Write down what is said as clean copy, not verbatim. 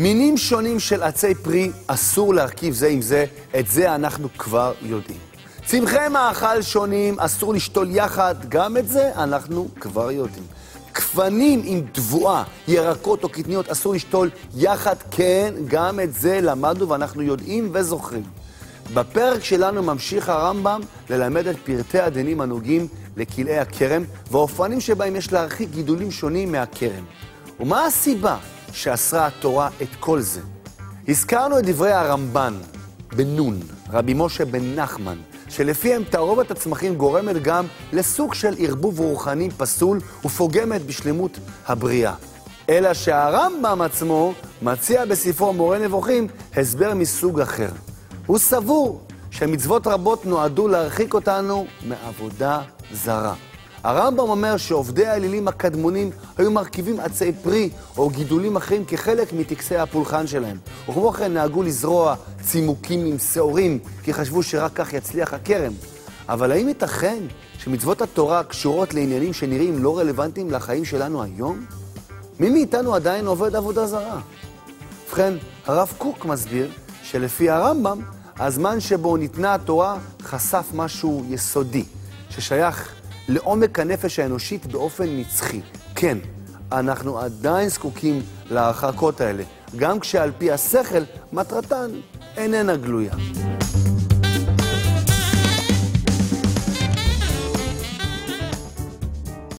מינים שונים של עצי פרי אסור להרכיב זה עם זה, את זה אנחנו כבר יודעים. צמחי מאכל שונים אסור לשתול יחד, גם את זה אנחנו כבר יודעים. כפנים עם תבואה, ירקות או קטניות אסור לשתול יחד, כן, גם את זה למדנו ואנחנו יודעים וזוכרים. בפרק שלנו ממשיך הרמב"ם ללמד את פרטי הדינים הנוגעים לכלאי הכרם והאופנים שבהם יש להרחיק גידולים שונים מהכרם. ומה הסיבה שאסרה התורה את כל זה? הזכרנו את דברי הרמב"ן בנון, רבי משה בן נחמן, שלפיהם תערובת הצמחים גורמת גם לסוג של ערבוב רוחני פסול ופוגמת בשלמות הבריאה. אלא שהרמב"ם עצמו מציע בספרו מורה נבוכים הסבר מסוג אחר. הוא סבור שמצוות רבות נועדו להרחיק אותנו מעבודה זרה. הרמב"ם אומר שעובדי האלילים הקדמונים היו מרכיבים עצי פרי או גידולים אחרים כחלק מטקסי הפולחן שלהם. וכמו כן נהגו לזרוע צימוקים עם שעורים כי חשבו שרק כך יצליח הכרם. אבל האם ייתכן שמצוות התורה קשורות לעניינים שנראים לא רלוונטיים לחיים שלנו היום? מי מאיתנו עדיין עובד עבודה זרה? ובכן, הרב קוק מסביר שלפי הרמב"ם הזמן שבו ניתנה התורה חשף משהו יסודי ששייך לעומק הנפש האנושית באופן נצחי. כן, אנחנו עדיין זקוקים להרחקות האלה, גם כשעל פי השכל מטרתן איננה גלויה.